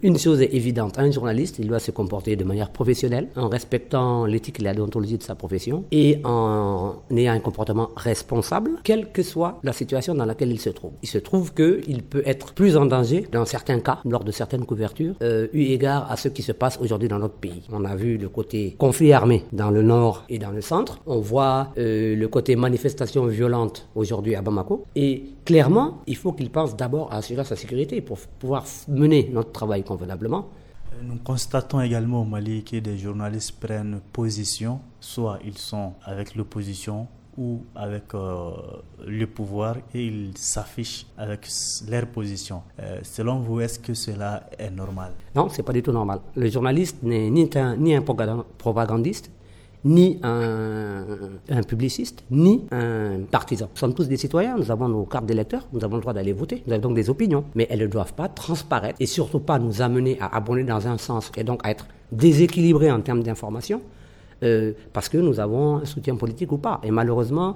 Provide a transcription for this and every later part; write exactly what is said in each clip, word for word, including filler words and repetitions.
Une chose est évidente, un journaliste, il doit se comporter de manière professionnelle, en respectant l'éthique et la déontologie de sa profession et en ayant un comportement responsable, quelle que soit la situation dans laquelle il se trouve. Il se trouve qu'il peut être plus en danger dans certains cas, lors de certaines couvertures, euh, eu égard à ce qui se passe aujourd'hui dans notre pays. On a vu le côté conflit armé dans le nord et dans le centre. On voit euh, le côté manifestation violente aujourd'hui à Bamako. Et clairement, il faut qu'il pense d'abord à assurer sa sécurité pour pouvoir mener notre travail convenablement. Nous constatons également au Mali que des journalistes prennent position, soit ils sont avec l'opposition ou avec euh, le pouvoir et ils s'affichent avec leur position. Euh, selon vous, est-ce que cela est normal? Non, c'est pas du tout normal. Le journaliste n'est ni un, ni un propagandiste, ni un, un publiciste, ni un partisan. Nous sommes tous des citoyens, nous avons nos cartes d'électeurs, nous avons le droit d'aller voter, nous avons donc des opinions, mais elles ne doivent pas transparaître et surtout pas nous amener à abonder dans un sens et donc à être déséquilibrés en termes d'information euh, parce que nous avons un soutien politique ou pas. Et malheureusement,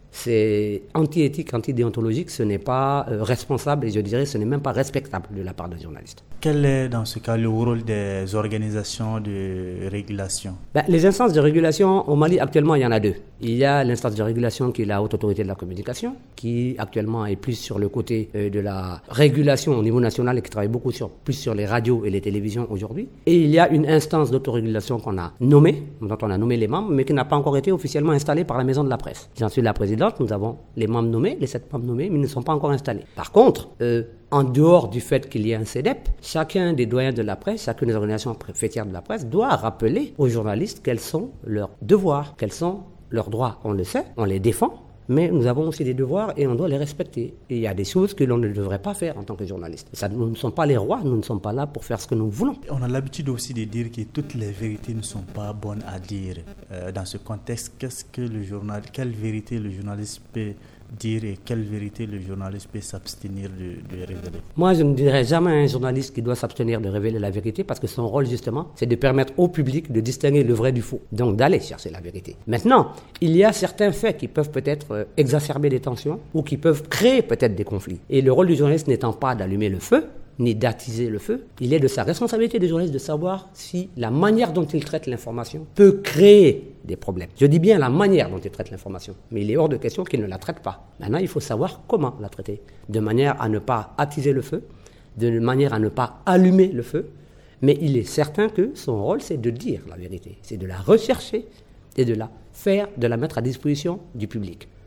c'est anti-éthique, anti-déontologique, ce n'est pas euh, responsable et je dirais ce n'est même pas respectable de la part d'un journaliste. Quel est dans ce cas le rôle des organisations de régulation? Ben, les instances de régulation au Mali actuellement il y en a deux. Il y a l'instance de régulation qui est la Haute Autorité de la Communication qui actuellement est plus sur le côté euh, de la régulation au niveau national et qui travaille beaucoup sur, plus sur les radios et les télévisions aujourd'hui. Et il y a une instance d'autorégulation qu'on a nommée, dont on a nommé les membres, mais qui n'a pas encore été officiellement installée par la Maison de la Presse. J'en suis la présidente. Nous avons les membres nommés, les sept membres nommés, mais ils ne sont pas encore installés. Par contre, euh, en dehors du fait qu'il y ait un C E D E P, chacun des doyens de la presse, chacune des organisations fêtières de la presse doit rappeler aux journalistes quels sont leurs devoirs, quels sont leurs droits. On le sait, on les défend, mais nous avons aussi des devoirs et on doit les respecter. Et il y a des choses que l'on ne devrait pas faire en tant que journaliste. Ça, nous ne sommes pas les rois, nous ne sommes pas là pour faire ce que nous voulons. On a l'habitude aussi de dire que toutes les vérités ne sont pas bonnes à dire. Euh, dans ce contexte, qu'est-ce que le journal, quelle vérité le journaliste peut dire et quelle vérité le journaliste peut s'abstenir de, de révéler? Moi, je ne dirais jamais à un journaliste qui doit s'abstenir de révéler la vérité parce que son rôle, justement, c'est de permettre au public de distinguer le vrai du faux, donc d'aller chercher la vérité. Maintenant, il y a certains faits qui peuvent peut-être euh, exacerber des tensions ou qui peuvent créer peut-être des conflits. Et le rôle du journaliste n'étant pas d'allumer le feu, ni d'attiser le feu, il est de sa responsabilité de journaliste de savoir si la manière dont il traite l'information peut créer des problèmes. Je dis bien la manière dont il traite l'information, mais il est hors de question qu'il ne la traite pas. Maintenant, il faut savoir comment la traiter, de manière à ne pas attiser le feu, de manière à ne pas allumer le feu, mais il est certain que son rôle, c'est de dire la vérité, c'est de la rechercher et de la faire, de la mettre à disposition du public.